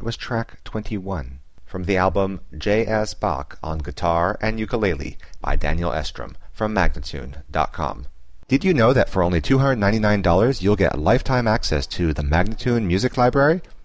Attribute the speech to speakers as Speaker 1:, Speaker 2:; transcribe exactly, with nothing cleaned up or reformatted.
Speaker 1: was track twenty-one from the album J S. Bach on Guitar and Ukulele by Daniel Estrom from Magnatune dot com. Did you know that for only two hundred ninety-nine dollars you'll get lifetime access to the Magnatune Music Library?